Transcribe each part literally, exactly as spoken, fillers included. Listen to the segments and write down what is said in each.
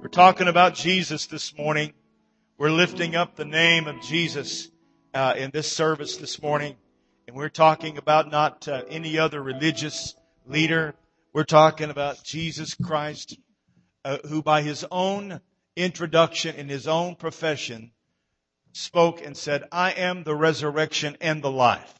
We're talking about Jesus this morning. We're lifting up the name of Jesus uh, in this service this morning. And we're talking about not uh, any other religious leader. We're talking about Jesus Christ, uh, who by His own introduction in His own profession spoke and said, I am the resurrection and the life.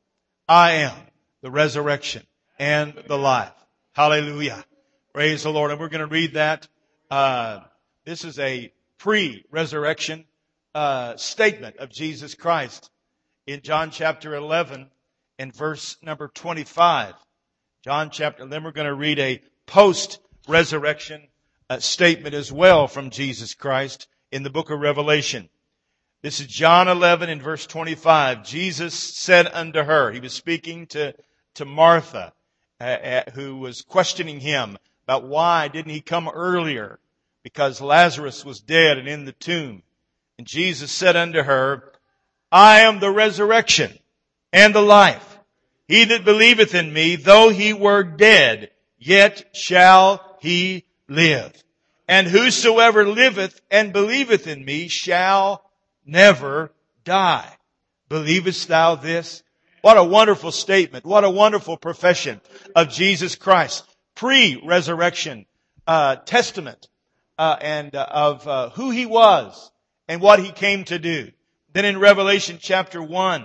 I am the resurrection and the life. Hallelujah. Praise the Lord. And we're going to read that. Uh, this is a pre-resurrection uh, statement of Jesus Christ in John chapter eleven and verse number twenty-five. John chapter, then we're going to read a post-resurrection uh, statement as well from Jesus Christ in the book of Revelation. This is John eleven and verse twenty-five. Jesus said unto her, He was speaking to, to Martha, uh, uh, who was questioning Him about why didn't He come earlier, because Lazarus was dead and in the tomb. And Jesus said unto her, I am the resurrection and the life. He that believeth in me, though he were dead, yet shall he live. And whosoever liveth and believeth in me shall never die. Believest thou this? What a wonderful statement. What a wonderful profession of Jesus Christ. Pre-resurrection uh, testament uh, and uh, of uh, who He was and what He came to do. Then in Revelation chapter one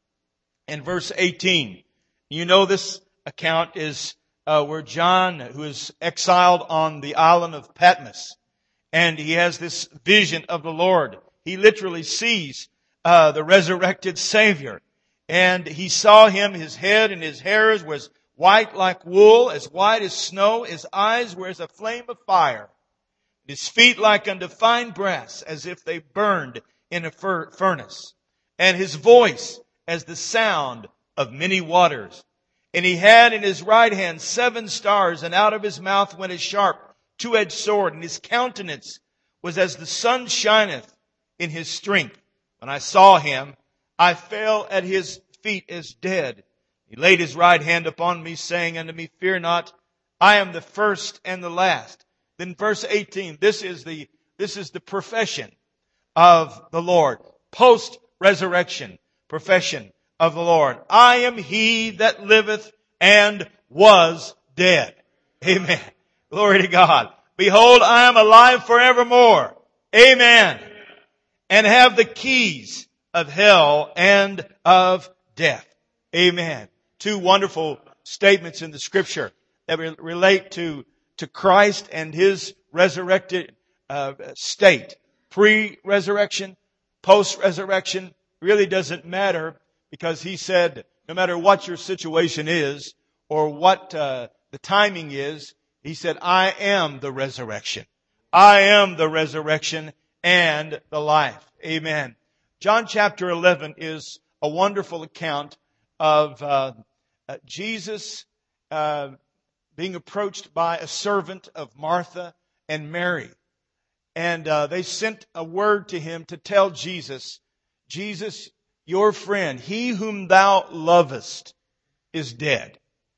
and verse eighteen, you know this account is uh, where John, who is exiled on the island of Patmos, and he has this vision of the Lord. He literally sees uh, the resurrected Savior. And he saw Him, His head and His hairs was white like wool, as white as snow. His eyes were as a flame of fire. His feet like unto fine brass, as if they burned in a furnace. And His voice as the sound of many waters. And He had in His right hand seven stars, and out of His mouth went a sharp two-edged sword. And His countenance was as the sun shineth in His strength. When I saw Him, I fell at His feet as dead. He laid His right hand upon me, saying unto me, Fear not, I am the first and the last. Then verse eighteen, this is the, this is the profession of the Lord. Post-resurrection profession of the Lord. I am He that liveth and was dead. Amen. Glory to God. Behold, I am alive forevermore. Amen. And have the keys of hell and of death. Amen. Two wonderful statements in the Scripture that relate to, to Christ and His resurrected uh, state. Pre-resurrection, post-resurrection, really doesn't matter, because He said, no matter what your situation is or what uh, the timing is, He said, I am the resurrection. I am the resurrection and the life. Amen. John chapter eleven is a wonderful account of uh, uh, Jesus uh, being approached by a servant of Martha and Mary. And uh, they sent a word to Him to tell Jesus, Jesus, your friend, he whom thou lovest, is dead.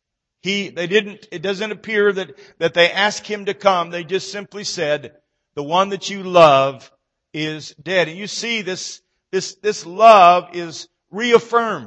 He, they didn't, it doesn't appear that, that they asked Him to come. They just simply said, the one that you love is dead. And you see this, this, this love is reaffirmed,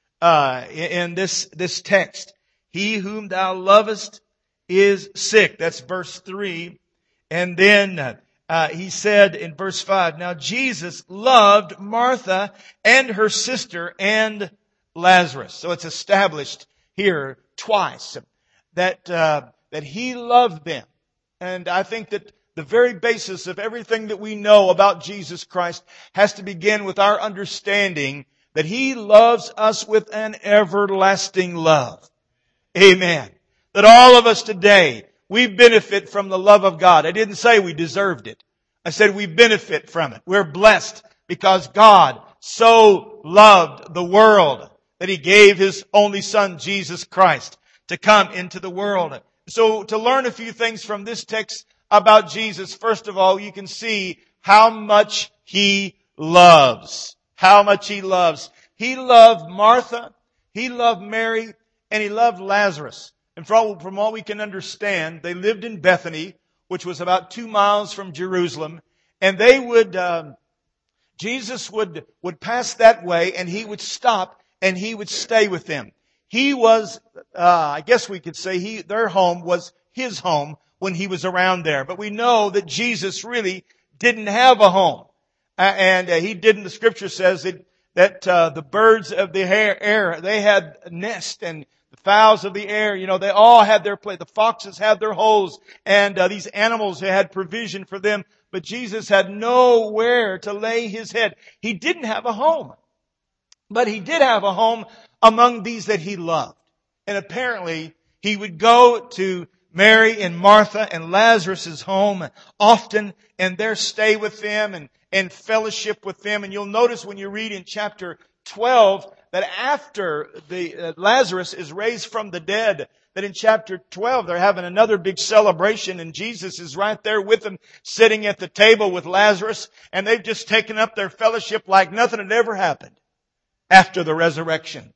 uh, in this, this text. He whom thou lovest is sick. That's verse three. And then, uh, He said in verse five, now Jesus loved Martha and her sister and Lazarus. So it's established here twice that, uh, that He loved them. And I think that the very basis of everything that we know about Jesus Christ has to begin with our understanding that He loves us with an everlasting love. Amen. That all of us today, we benefit from the love of God. I didn't say we deserved it. I said we benefit from it. We're blessed because God so loved the world that He gave His only Son, Jesus Christ, to come into the world. So to learn a few things from this text about Jesus, first of all, you can see how much He loves. How much He loves. He loved Martha, He loved Mary, and He loved Lazarus. And from all we can understand, they lived in Bethany, which was about two miles from Jerusalem. And they would, um, Jesus would, would pass that way, and He would stop and He would stay with them. He was, uh, I guess we could say he, their home was His home when He was around there. But we know that Jesus really didn't have a home. Uh, and uh, He didn't, the Scripture says that, that uh, the birds of the air, they had a nest, and the fowls of the air, you know, they all had their place. The foxes had their holes, and uh, these animals, they had provision for them. But Jesus had nowhere to lay His head. He didn't have a home. But He did have a home among these that He loved. And apparently, He would go to Mary and Martha and Lazarus' home often, and there stay with them and, and fellowship with them. And you'll notice when you read in chapter twelve that after the uh, Lazarus is raised from the dead, that in chapter twelve they're having another big celebration, and Jesus is right there with them, sitting at the table with Lazarus, and they've just taken up their fellowship like nothing had ever happened after the resurrection.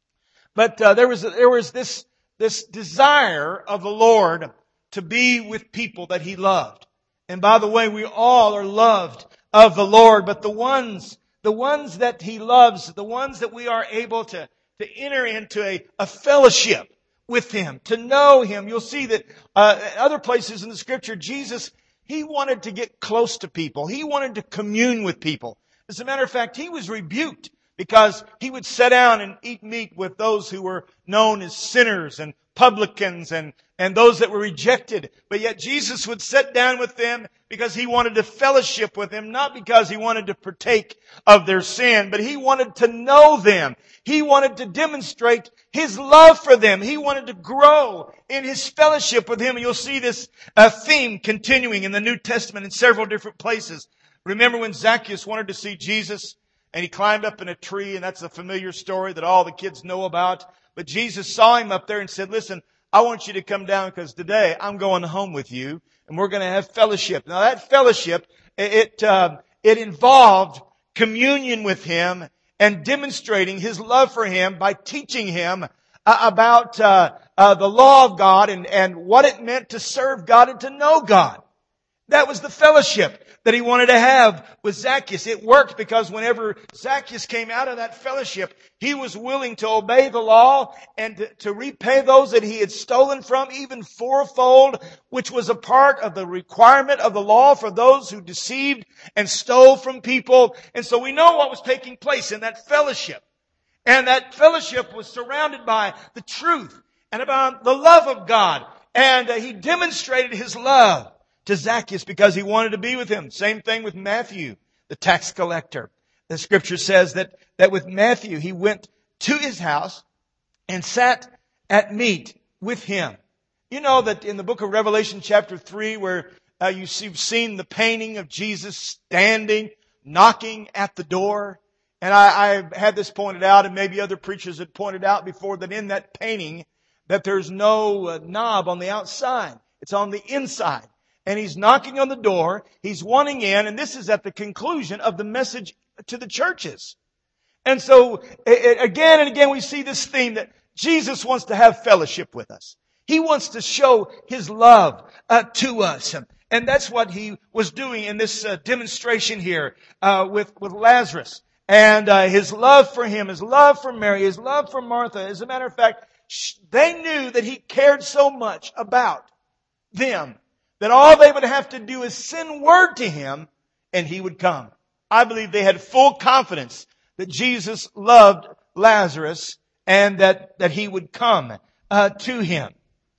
But uh, there was there was this this desire of the Lord to be with people that He loved. And by the way, we all are loved of the Lord, but the ones the ones that He loves, the ones that we are able to to enter into a, a fellowship with Him, to know Him. You'll see that uh, other places in the Scripture, Jesus, He wanted to get close to people. He wanted to commune with people. As a matter of fact, He was rebuked because He would sit down and eat meat with those who were known as sinners and publicans and, and those that were rejected. But yet Jesus would sit down with them because He wanted to fellowship with them, not because He wanted to partake of their sin, but He wanted to know them. He wanted to demonstrate His love for them. He wanted to grow in His fellowship with Him. And you'll see this uh, theme continuing in the New Testament in several different places. Remember when Zacchaeus wanted to see Jesus? And he climbed up in a tree, and that's a familiar story that all the kids know about. But Jesus saw him up there and said, listen, I want you to come down because today I'm going home with you, and we're going to have fellowship. Now that fellowship, it, uh, it involved communion with Him and demonstrating His love for Him by teaching him uh, about uh, uh, the law of God and, and what it meant to serve God and to know God. That was the fellowship that He wanted to have with Zacchaeus. It worked because whenever Zacchaeus came out of that fellowship, he was willing to obey the law and to, to repay those that he had stolen from, even fourfold, which was a part of the requirement of the law for those who deceived and stole from people. And so we know what was taking place in that fellowship. And that fellowship was surrounded by the truth and about the love of God. And uh, He demonstrated His love to Zacchaeus because He wanted to be with him. Same thing with Matthew, the tax collector. The Scripture says that, that with Matthew, he went to his house and sat at meat with him. You know that in the book of Revelation chapter three, where uh, you see, you've seen the painting of Jesus standing, knocking at the door. And I, I had this pointed out, and maybe other preachers had pointed out before, that in that painting, that there's no uh, knob on the outside. It's on the inside. And He's knocking on the door. He's wanting in. And this is at the conclusion of the message to the churches. And so, again and again, we see this theme that Jesus wants to have fellowship with us. He wants to show His love uh, to us. And that's what He was doing in this uh, demonstration here uh, with, with Lazarus. And uh, His love for him, His love for Mary, His love for Martha. As a matter of fact, they knew that He cared so much about them that all they would have to do is send word to Him and He would come. I believe they had full confidence that Jesus loved Lazarus and that, that He would come uh, to him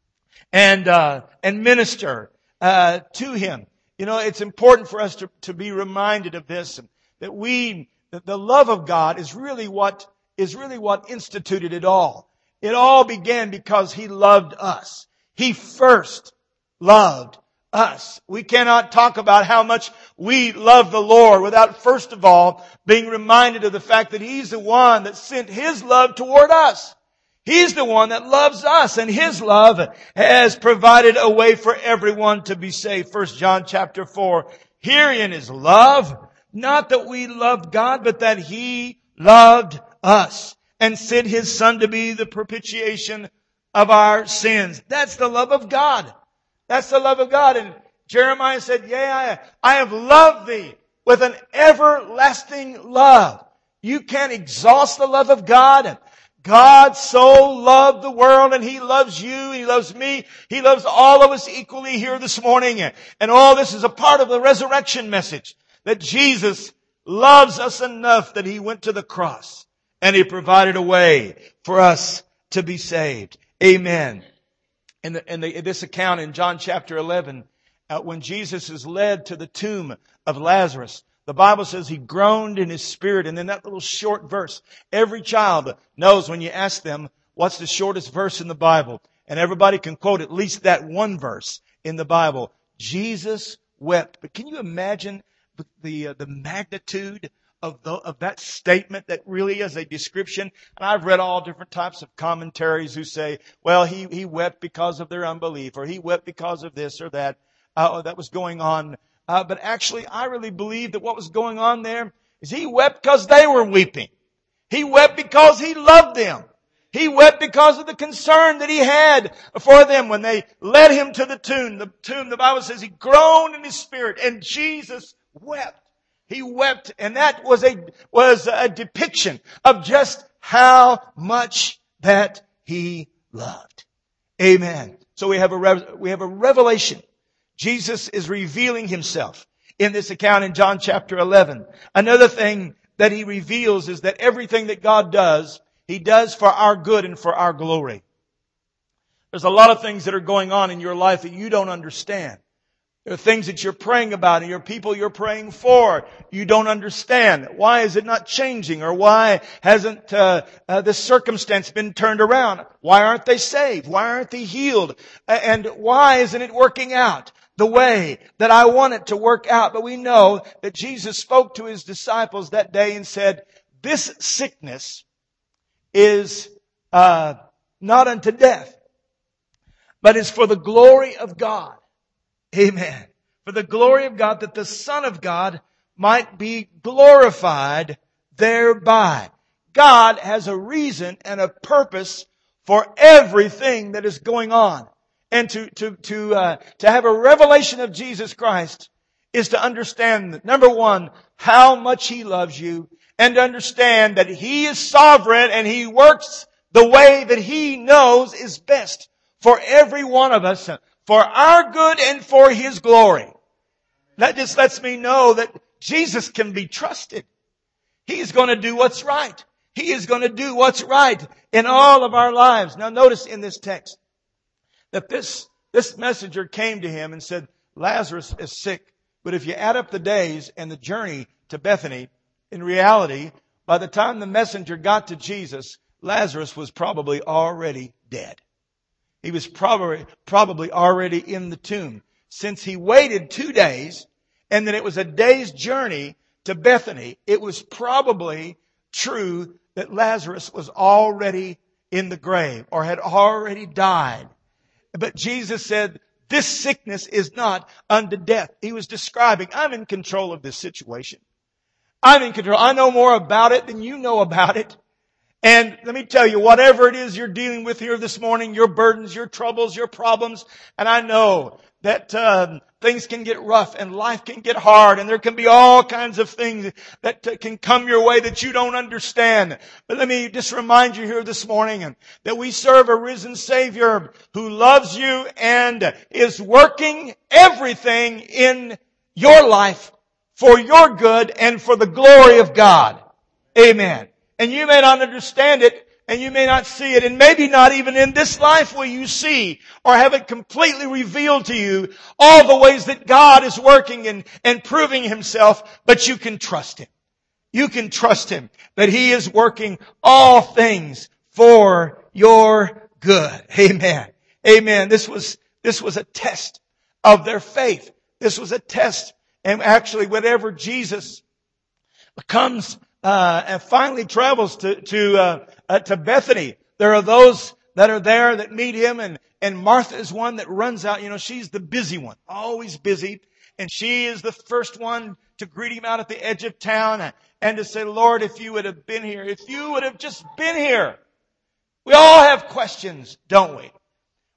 and uh, and minister uh, to him. You know, it's important for us to, to be reminded of this, that we, that the love of God is really what is really what instituted it all. It all began because He loved us. He first loved us. We cannot talk about how much we love the Lord without first of all being reminded of the fact that He's the one that sent His love toward us. He's the one that loves us, and His love has provided a way for everyone to be saved. First John chapter four. Herein is love, not that we loved God, but that He loved us and sent His Son to be the propitiation of our sins. That's the love of God. That's the love of God. And Jeremiah said, "Yea, I, I have loved thee with an everlasting love." You can't exhaust the love of God. God so loved the world, and He loves you, He loves me, He loves all of us equally here this morning. And all this is a part of the resurrection message, that Jesus loves us enough that He went to the cross and He provided a way for us to be saved. Amen. In, the, in, the, in this account in John chapter eleven, uh, when Jesus is led to the tomb of Lazarus, the Bible says He groaned in His spirit. And then that little short verse, every child knows when you ask them, what's the shortest verse in the Bible? And everybody can quote at least that one verse in the Bible. Jesus wept. But can you imagine the, the, uh, the magnitude of, the, of that statement that really is a description? And I've read all different types of commentaries who say, well, he, he wept because of their unbelief, or he wept because of this or that, uh, that was going on. Uh, but actually, I really believe that what was going on there is He wept because they were weeping. He wept because He loved them. He wept because of the concern that He had for them when they led Him to the tomb. The tomb, the Bible says He groaned in His spirit, and Jesus wept. He wept, and that was a, was a depiction of just how much that He loved. Amen. So we have a, we have a revelation. Jesus is revealing Himself in this account in John chapter eleven. Another thing that He reveals is that everything that God does, He does for our good and for our glory. There's a lot of things that are going on in your life that you don't understand. There are things that you're praying about, and your people you're praying for, you don't understand. Why is it not changing? Or why hasn't uh, uh, this circumstance been turned around? Why aren't they saved? Why aren't they healed? And why isn't it working out the way that I want it to work out? But we know that Jesus spoke to His disciples that day and said, this sickness is uh, not unto death, but is for the glory of God. Amen. For the glory of God, that the Son of God might be glorified thereby. God has a reason and a purpose for everything that is going on. And to, to, to, uh, to have a revelation of Jesus Christ is to understand, number one, how much He loves you, and to understand that He is sovereign and He works the way that He knows is best for every one of us, for our good and for His glory. That just lets me know that Jesus can be trusted. He's going to do what's right. He is going to do what's right in all of our lives. Now notice in this text that this, this messenger came to Him and said, Lazarus is sick. But if you add up the days and the journey to Bethany, in reality, by the time the messenger got to Jesus, Lazarus was probably already dead. He was probably, probably already in the tomb. Since he waited two days, and then it was a day's journey to Bethany, it was probably true that Lazarus was already in the grave or had already died. But Jesus said, this sickness is not unto death. He was describing, I'm in control of this situation. I'm in control. I know more about it than you know about it. And let me tell you, whatever it is you're dealing with here this morning, your burdens, your troubles, your problems, and I know that um, things can get rough and life can get hard, and there can be all kinds of things that uh, can come your way that you don't understand. But let me just remind you here this morning that we serve a risen Savior who loves you and is working everything in your life for your good and for the glory of God. Amen. And you may not understand it, and you may not see it, and maybe not even in this life will you see or have it completely revealed to you all the ways that God is working and, and proving Himself, but you can trust Him. You can trust Him that He is working all things for your good. Amen. Amen. This was, this was a test of their faith. This was a test. And actually, whenever Jesus comes Uh, and finally travels to, to, uh, uh, to Bethany, there are those that are there that meet Him, and, and Martha is one that runs out. You know, she's the busy one, always busy. And she is the first one to greet Him out at the edge of town and, and to say, Lord, if you would have been here, if you would have just been here. We all have questions, don't we?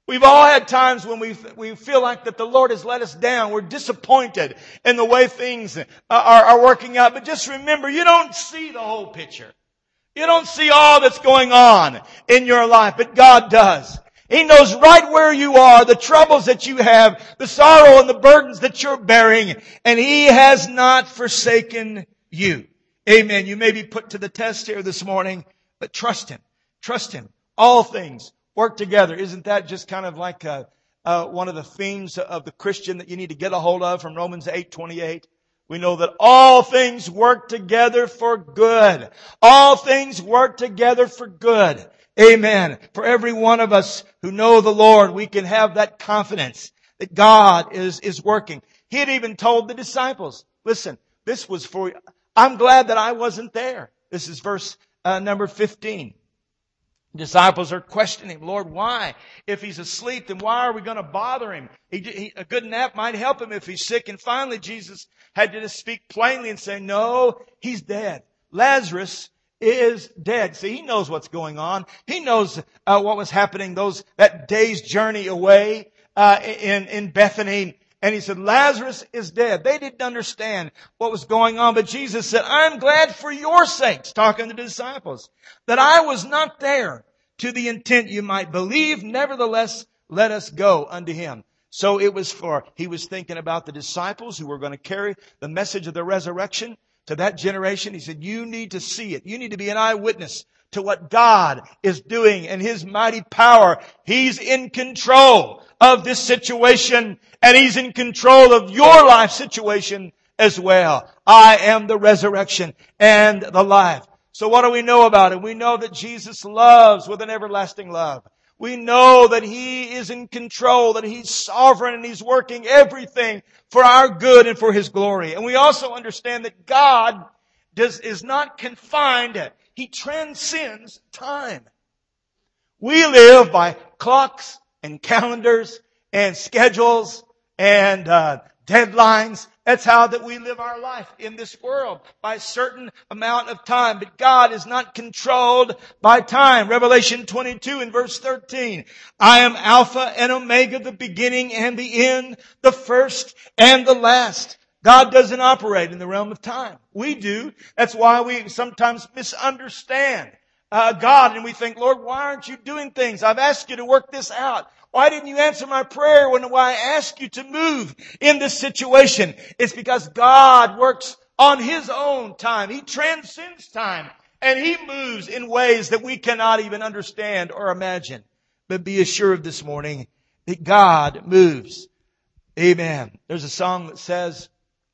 We've all had times when we we feel like that the Lord has let us down. We're disappointed in the way things are, are working out. But just remember, you don't see the whole picture. You don't see all that's going on in your life, but God does. He knows right where you are, the troubles that you have, the sorrow and the burdens that you're bearing, and He has not forsaken you. Amen. You may be put to the test here this morning, but trust Him. Trust Him. All things work together. Isn't that just kind of like uh, uh, one of the themes of the Christian that you need to get a hold of from Romans eight twenty-eight? We know that all things work together for good. All things work together for good. Amen. For every one of us who know the Lord, we can have that confidence that God is, is working. He had even told the disciples, listen, this was for, I'm glad that I wasn't there. This is verse uh, number fifteen. Disciples are questioning, Lord, why? If He's asleep, then why are we going to bother Him? He, he, a good nap might help Him if He's sick. And finally, Jesus had to just speak plainly and say, no, He's dead. Lazarus is dead. See, He knows what's going on. He knows uh, what was happening those that day's journey away uh, in, in Bethany. And He said, Lazarus is dead. They didn't understand what was going on. But Jesus said, I'm glad for your sakes, talking to the disciples, that I was not there to the intent you might believe. Nevertheless, let us go unto Him. So it was for, He was thinking about the disciples who were going to carry the message of the resurrection to that generation. He said, you need to see it. You need to be an eyewitness to what God is doing in His mighty power. He's in control of this situation, and He's in control of your life situation as well. I am the resurrection and the life. So what do we know about it? We know that Jesus loves with an everlasting love. We know that He is in control, that He's sovereign, and He's working everything for our good and for His glory. And we also understand that God does, is not confined. He transcends time. We live by clocks and calendars and schedules and uh, deadlines. That's how that we live our life in this world, by a certain amount of time. But God is not controlled by time. Revelation twenty-two and verse thirteen. I am Alpha and Omega, the beginning and the end, the first and the last. God doesn't operate in the realm of time. We do. That's why we sometimes misunderstand uh, God, and we think, Lord, why aren't you doing things? I've asked you to work this out. Why didn't you answer my prayer when I asked you to move in this situation? It's because God works on His own time. He transcends time, and He moves in ways that we cannot even understand or imagine. But be assured this morning that God moves. Amen. There's a song that says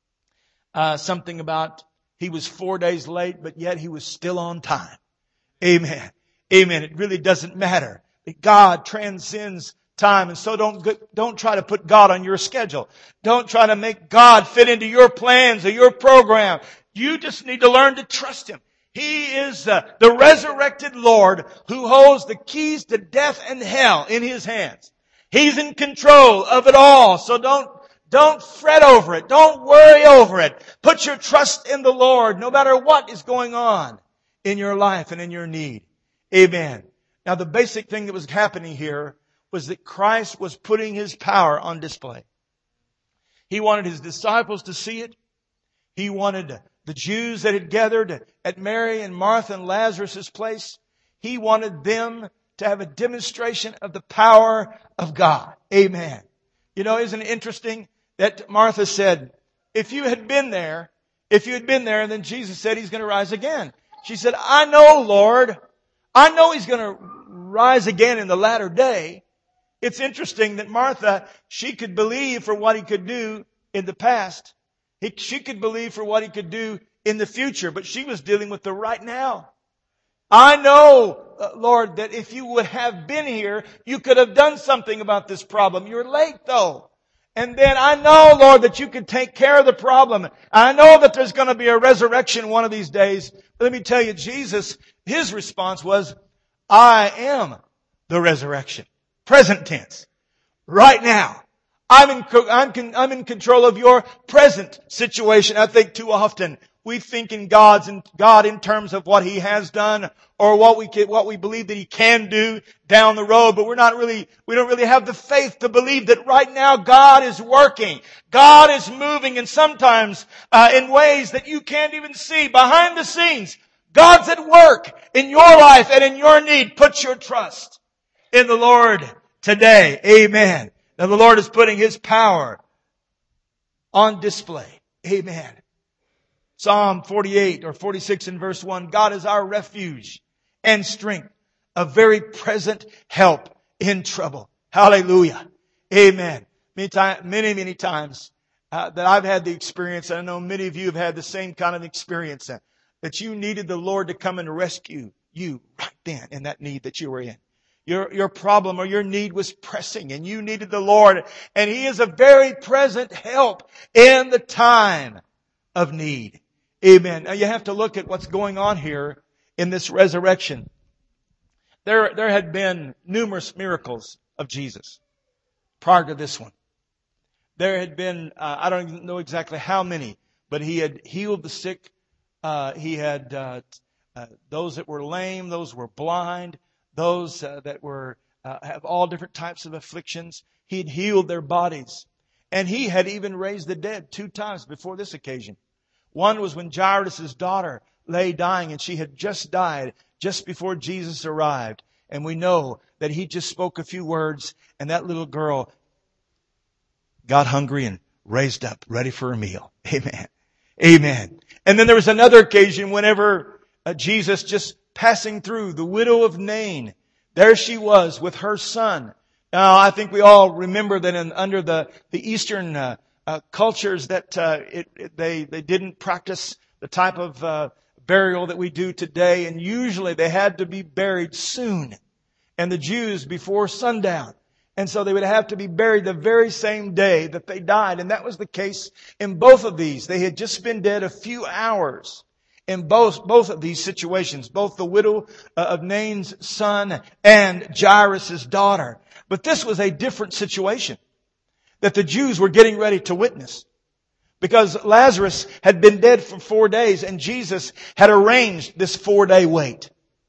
uh, something about He was four days late, but yet He was still on time. Amen. Amen. It really doesn't matter that God transcends time. And so don't, don't try to put God on your schedule. Don't try to make God fit into your plans or your program. You just need to learn to trust Him. He is uh, the resurrected Lord who holds the keys to death and hell in His hands. He's in control of it all. So don't, don't fret over it. Don't worry over it. Put your trust in the Lord no matter what is going on in your life and in your need. Amen. Now the basic thing that was happening here was that Christ was putting His power on display. He wanted His disciples to see it. He wanted the Jews that had gathered at Mary and Martha and Lazarus' place. He wanted them to have a demonstration of the power of God. Amen. You know, isn't it interesting that Martha said, if you had been there, if you had been there, and then Jesus said He's going to rise again. She said, I know, Lord. I know He's going to rise again in the latter day. It's interesting that Martha, she could believe for what He could do in the past. He, she could believe for what He could do in the future, but she was dealing with the right now. I know, uh, Lord, that if you would have been here, you could have done something about this problem. You're late though. And then I know, Lord, that you could take care of the problem. I know that there's going to be a resurrection one of these days. But let me tell you, Jesus, His response was, I am the resurrection. Present tense. Right now. I'm in, I'm, I'm in control of your present situation. I think too often we think in God's in God in terms of what He has done or what we can, what we believe that He can do down the road, but we're not really, we don't really have the faith to believe that right now God is working. God is moving, and sometimes uh, in ways that you can't even see behind the scenes. God's at work in your life and in your need. Put your trust in the Lord today. Amen. Now the Lord is putting His power on display. Amen. Psalm forty-eight or forty-six in verse one, God is our refuge and strength, a very present help in trouble. Hallelujah. Amen. Many, time, many, many times uh, that I've had the experience, and I know many of you have had the same kind of experience, uh, that you needed the Lord to come and rescue you right then in that need that you were in. Your, your problem or your need was pressing and you needed the Lord, and He is a very present help in the time of need. Amen. Now you have to look at what's going on here in this resurrection. There, there had been numerous miracles of Jesus prior to this one. There had been, uh, I don't even know exactly how many, but He had healed the sick. Uh, he had uh, uh, those that were lame, those were blind, those uh, that were uh, have all different types of afflictions. He had healed their bodies, and He had even raised the dead two times before this occasion. One was when Jairus' daughter lay dying, and she had just died just before Jesus arrived. And we know that He just spoke a few words, and that little girl got hungry and raised up, ready for a meal. Amen. Amen. And then there was another occasion whenever uh, Jesus just passing through the widow of Nain. There she was with her son. Now, I think we all remember that in, under the, the Eastern uh, Uh, cultures that uh, it, it, they they didn't practice the type of uh, burial that we do today, and usually they had to be buried soon, and the Jews before sundown, and so they would have to be buried the very same day that they died, and that was the case in both of these. They had just been dead a few hours in both both of these situations, both the widow uh, of Nain's son and Jairus' daughter. But this was a different situation that the Jews were getting ready to witness. Because Lazarus had been dead for four days and Jesus had arranged this four-day wait.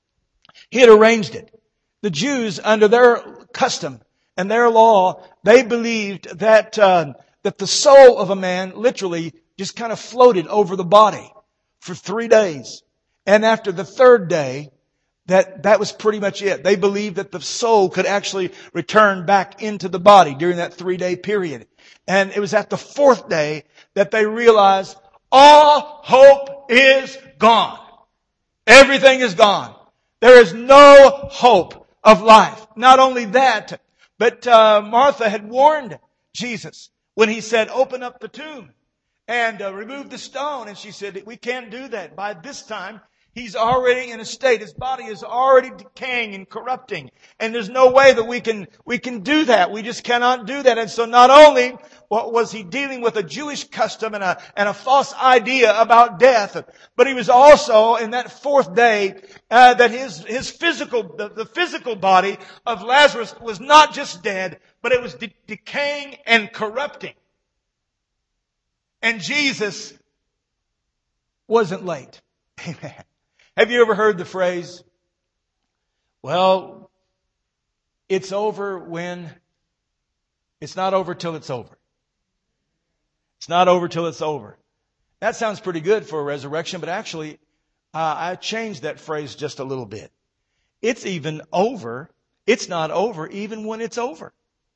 He had arranged it. The Jews, under their custom and their law, they believed that uh, that the soul of a man literally just kind of floated over the body for three days. And after the third day, That, that was pretty much it. They believed that the soul could actually return back into the body during that three day period. And it was at the fourth day that they realized all hope is gone. Everything is gone. There is no hope of life. Not only that, but uh, Martha had warned Jesus when He said, open up the tomb and uh, remove the stone. And she said, we can't do that. By this time, He's already in a state. His body is already decaying and corrupting. And there's no way that we can, we can do that. We just cannot do that. And so not only was He dealing with a Jewish custom and a, and a false idea about death, but He was also in that fourth day, uh, that his, his physical, the, the physical body of Lazarus was not just dead, but it was de- decaying and corrupting. And Jesus wasn't late. Amen. Have you ever heard the phrase, well, it's over when, it's not over till it's over. It's not over till it's over. That sounds pretty good for a resurrection, but actually, uh, I changed that phrase just a little bit. It's even over. It's not over even when it's over.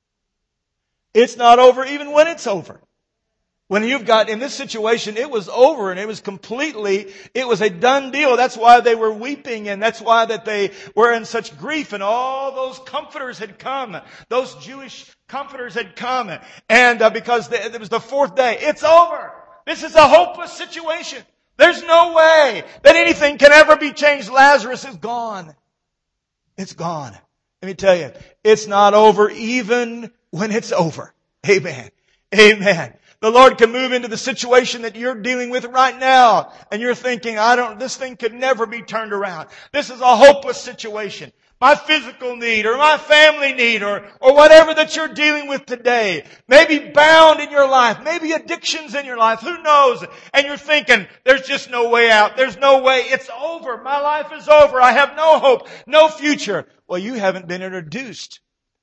It's not over even when it's over. When you've got, in this situation, it was over and it was completely, it was a done deal. That's why they were weeping and that's why that they were in such grief, and all those comforters had come. Those Jewish comforters had come, and uh, because the, it was the fourth day. It's over. This is a hopeless situation. There's no way that anything can ever be changed. Lazarus is gone. It's gone. Let me tell you, it's not over even when it's over. Amen. Amen. The Lord can move into the situation that you're dealing with right now. And you're thinking, I don't, this thing could never be turned around. This is a hopeless situation. my physical need or my family need or, or whatever that you're dealing with today. Maybe bound in your life. Maybe addictions in your life. Who knows? And you're thinking, there's just no way out. There's no way. It's over. My life is over. I have no hope, no future. Well, you haven't been introduced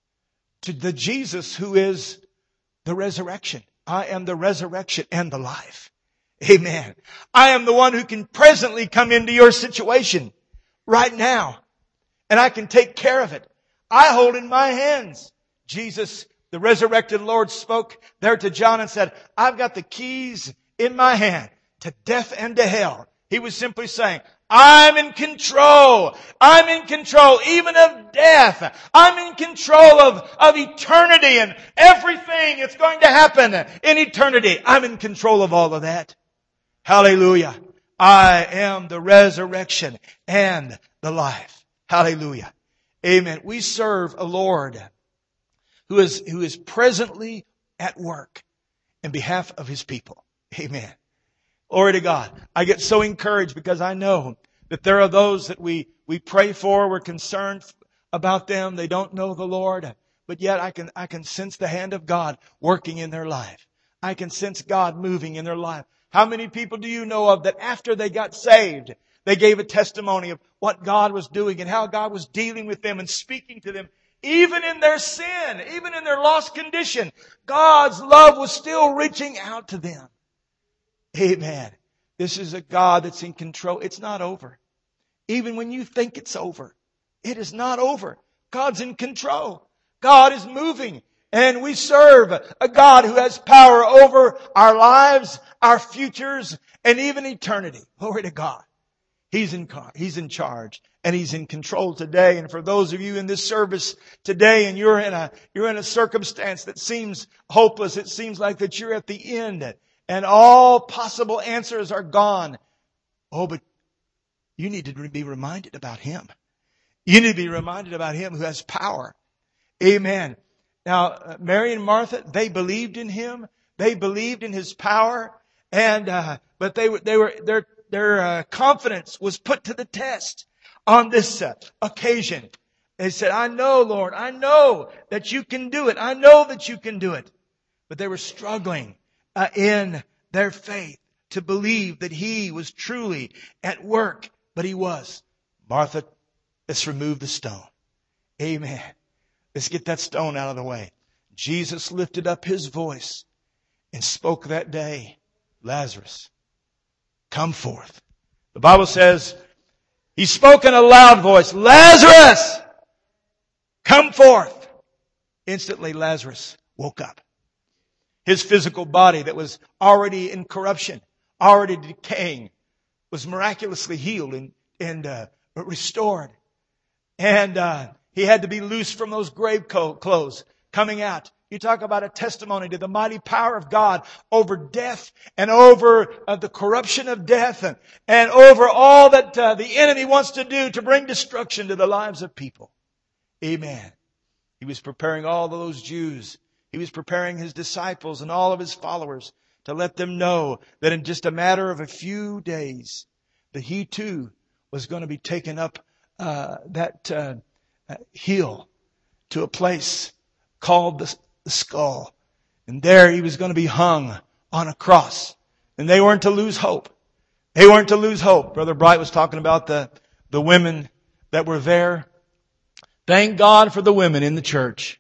to the Jesus who is the resurrection. I am the resurrection and the life. Amen. I am the one who can presently come into your situation right now. And I can take care of it. I hold in my hands. Jesus, the resurrected Lord, spoke there to John and said, I've got the keys in my hand to death and to hell. He was simply saying, I'm in control. I'm in control even of death. I'm in control of, of eternity and everything that's going to happen in eternity. I'm in control of all of that. Hallelujah. I am the resurrection and the life. Hallelujah. Amen. We serve a Lord who is, who is presently at work in behalf of His people. Amen. Glory to God. I get so encouraged because I know that there are those that we, we pray for. We're concerned about them. They don't know the Lord. But yet I can, I can sense the hand of God working in their life. I can sense God moving in their life. How many people do you know of that after they got saved, they gave a testimony of what God was doing and how God was dealing with them and speaking to them. Even in their sin, even in their lost condition, God's love was still reaching out to them. Amen. This is a God that's in control. It's not over. Even when you think it's over, it is not over. God's in control. God is moving. And we serve a God who has power over our lives, our futures, and even eternity. Glory to God. He's in, He's in charge and He's in control today. And for those of you in this service today and you're in a, you're in a circumstance that seems hopeless. It seems like that you're at the end and all possible answers are gone. Oh, but you need to be reminded about Him. You need to be reminded about Him who has power. Amen. Now, Mary and Martha, they believed in Him. They believed in His power. And, uh, but they were, they were, their, their, uh, confidence was put to the test on this uh, occasion. They said, I know, Lord, I know that you can do it. I know that you can do it. But they were struggling, uh, in their faith to believe that He was truly at work. But He was. Martha, let's remove the stone. Amen. Let's get that stone out of the way. Jesus lifted up His voice and spoke that day, Lazarus, come forth. The Bible says He spoke in a loud voice, Lazarus, come forth. Instantly Lazarus woke up. His physical body that was already in corruption, already decaying, was miraculously healed and, and uh, restored. And uh, he had to be loosed from those grave clothes coming out. You talk about a testimony to the mighty power of God over death and over uh, the corruption of death and, and over all that uh, the enemy wants to do to bring destruction to the lives of people. Amen. He was preparing all of those Jews. He was preparing His disciples and all of His followers to let them know that in just a matter of a few days, that He too was going to be taken up uh, that uh, uh, hill to a place called the, the skull. And there He was going to be hung on a cross. And they weren't to lose hope. They weren't to lose hope. Brother Bright was talking about the, the women that were there. Thank God for the women in the church.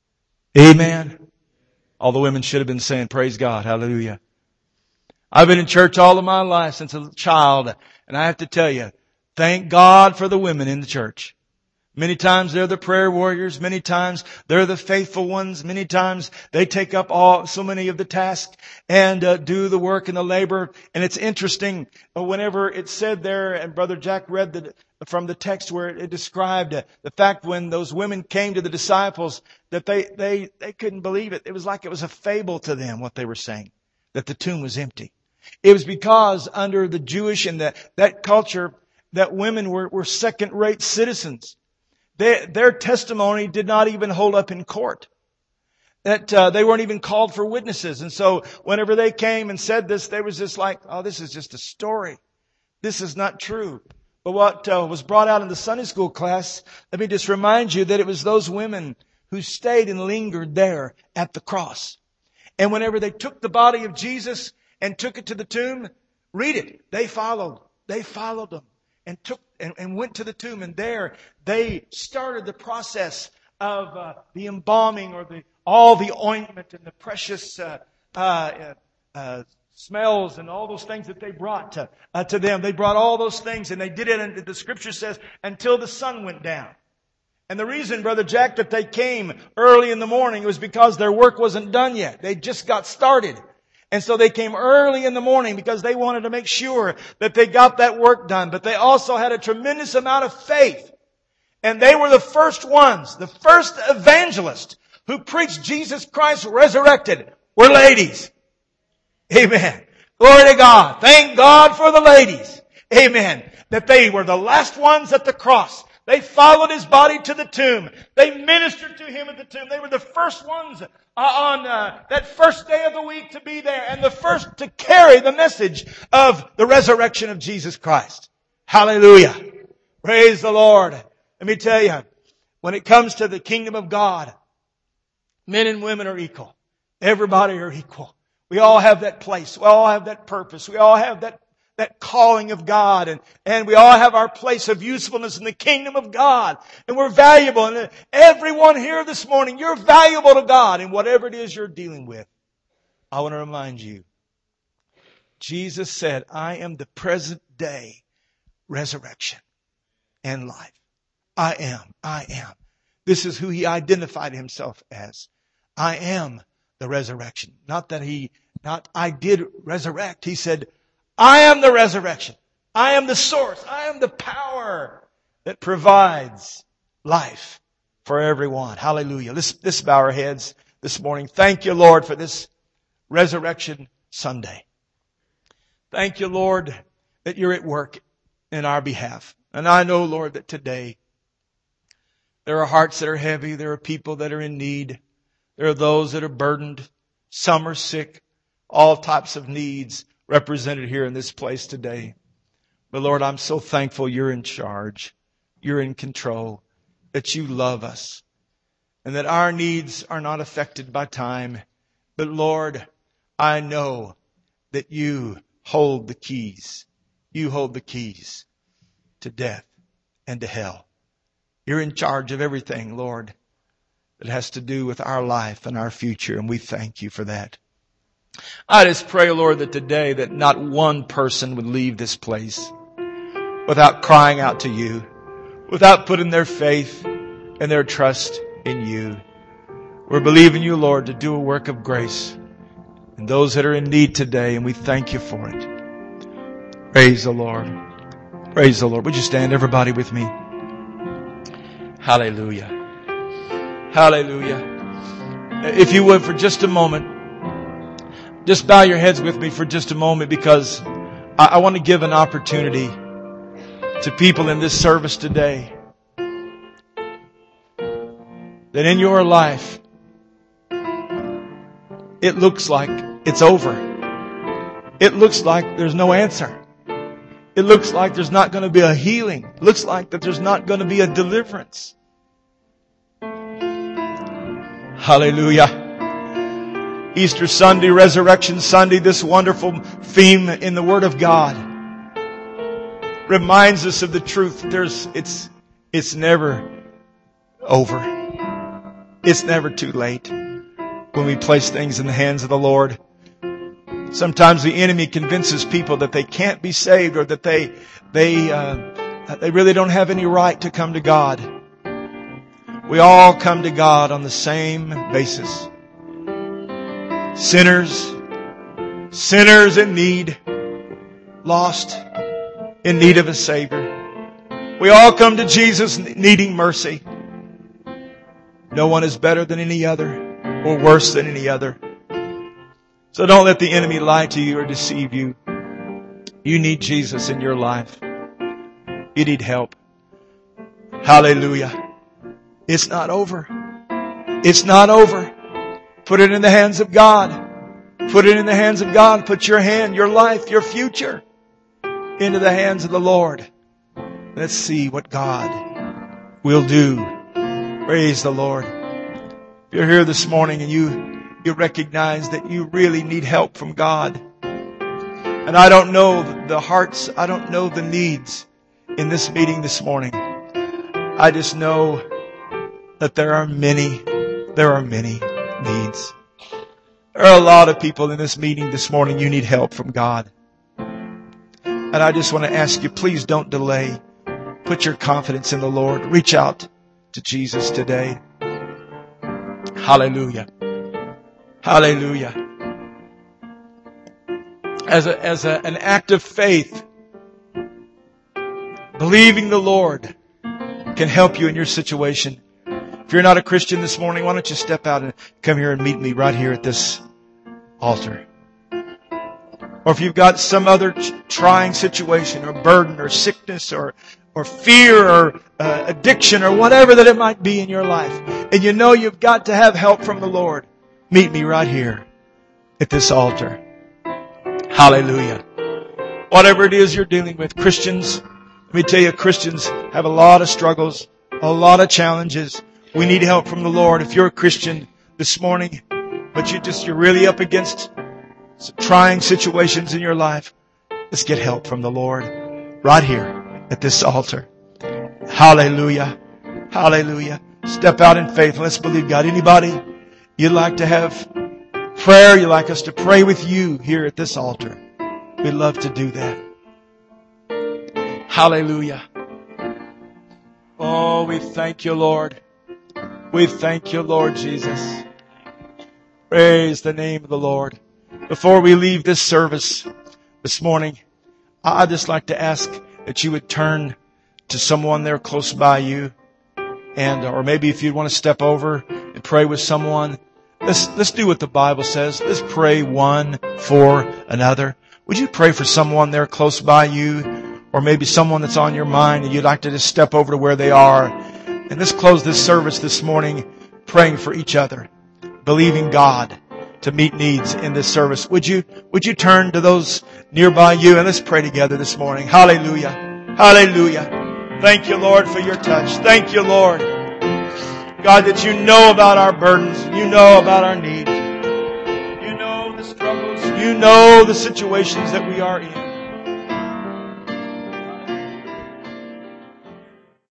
Amen. All the women should have been saying, praise God. Hallelujah. I've been in church all of my life since a child. And I have to tell you, thank God for the women in the church. Many times they're the prayer warriors. Many times they're the faithful ones. Many times they take up all, so many of the tasks and uh, do the work and the labor. And it's interesting uh, whenever it's said there, and Brother Jack read the, from the text where it, it described uh, the fact when those women came to the disciples that they, they, they couldn't believe it. It was like it was a fable to them what they were saying, that the tomb was empty. It was because under the Jewish and the, that culture that women were, were second-rate citizens. They, their testimony did not even hold up in court. That uh, they weren't even called for witnesses. And so whenever they came and said this, they was just like, oh, this is just a story. This is not true. But what uh, was brought out in the Sunday school class, let me just remind you that it was those women who stayed and lingered there at the cross. And whenever they took the body of Jesus and took it to the tomb, read it. They followed. They followed them and took and, and went to the tomb. And there they started the process of uh, the embalming or the all the ointment and the precious uh, uh, uh, smells and all those things that they brought to, uh, to them. They brought all those things and they did it, and the Scripture says, until the sun went down. And the reason, Brother Jack, that they came early in the morning was because their work wasn't done yet. They just got started. And so they came early in the morning because they wanted to make sure that they got that work done. But they also had a tremendous amount of faith. And they were the first ones, the first evangelists who preached Jesus Christ resurrected were ladies. Amen. Glory to God. Thank God for the ladies. Amen. That they were the last ones at the cross. They followed His body to the tomb. They ministered to Him at the tomb. They were the first ones uh, on uh, that first day of the week to be there and the first to carry the message of the resurrection of Jesus Christ. Hallelujah. Praise the Lord. Let me tell you, when it comes to the kingdom of God, men and women are equal. Everybody are equal. We all have that place. We all have that purpose. We all have that That calling of God, and, and we all have our place of usefulness in the kingdom of God. And we're valuable. And everyone here this morning, you're valuable to God in whatever it is you're dealing with. I want to remind you, Jesus said, I am the present day resurrection and life. I am. I am. This is who He identified Himself as. I am the resurrection. Not that He, not I did resurrect. He said, I am the resurrection. I am the source. I am the power that provides life for everyone. Hallelujah. Let's, let's bow our heads this morning. Thank you, Lord, for this Resurrection Sunday. Thank you, Lord, that you're at work in our behalf. And I know, Lord, that today there are hearts that are heavy. There are people that are in need. There are those that are burdened. Some are sick. All types of needs represented here in this place today. But Lord, I'm so thankful you're in charge. You're in control. That you love us. And that our needs are not affected by time. But Lord, I know that you hold the keys. You hold the keys to death and to hell. You're in charge of everything, Lord, that has to do with our life and our future. And we thank you for that. I just pray, Lord, that today that not one person would leave this place without crying out to you, without putting their faith and their trust in you. We're believing you, Lord, to do a work of grace in those that are in need today, and we thank you for it. Praise the Lord. Praise the Lord. Would you stand, everybody, with me? Hallelujah. Hallelujah. If you would, for just a moment, just bow your heads with me for just a moment, because I, I want to give an opportunity to people in this service today that in your life it looks like it's over. It looks like there's no answer. It looks like there's not going to be a healing. It looks like that there's not going to be a deliverance. Hallelujah. Easter Sunday, Resurrection Sunday, this wonderful theme in the Word of God reminds us of the truth. There's, it's, it's never over. It's never too late when we place things in the hands of the Lord. Sometimes the enemy convinces people that they can't be saved, or that they, they, uh, they really don't have any right to come to God. We all come to God on the same basis. Sinners, sinners in need, lost, in need of a Savior. We all come to Jesus needing mercy. No one is better than any other or worse than any other. So don't let the enemy lie to you or deceive you. You need Jesus in your life. You need help. Hallelujah. It's not over. It's not over. Put it in the hands of God. Put it in the hands of God. Put your hand, your life, your future into the hands of the Lord. Let's see what God will do. Praise the Lord. If you're here this morning and you, you recognize that you really need help from God. And I don't know the hearts, I don't know the needs in this meeting this morning. I just know that there are many, there are many needs. There are a lot of people in this meeting this morning. You need help from God. And I just want to ask you, please don't delay. Put your confidence in the Lord. Reach out to Jesus today. Hallelujah. Hallelujah. As a, as a, an act of faith, believing the Lord can help you in your situation. If you're not a Christian this morning, why don't you step out and come here and meet me right here at this altar. Or if you've got some other trying situation or burden or sickness or or fear or uh, addiction or whatever that it might be in your life, and you know you've got to have help from the Lord, meet me right here at this altar. Hallelujah. Whatever it is you're dealing with, Christians, let me tell you, Christians have a lot of struggles, a lot of challenges. We need help from the Lord. If you're a Christian this morning, but you just, you're really up against some trying situations in your life, let's get help from the Lord right here at this altar. Hallelujah. Hallelujah. Step out in faith. Let's believe God. Anybody you'd like to have prayer, you'd like us to pray with you here at this altar, we'd love to do that. Hallelujah. Oh, we thank you, Lord. We thank you, Lord Jesus. Praise the name of the Lord. Before we leave this service this morning, I'd just like to ask that you would turn to someone there close by you, and or maybe if you'd want to step over and pray with someone, let's let's do what the Bible says. Let's pray one for another. Would you pray for someone there close by you, or maybe someone that's on your mind and you'd like to just step over to where they are? And let's close this service this morning praying for each other, believing God to meet needs in this service. Would you, would you turn to those nearby you and let's pray together this morning. Hallelujah. Hallelujah. Thank you, Lord, for your touch. Thank you, Lord. God, that you know about our burdens. You know about our needs. You know the struggles. You know the situations that we are in.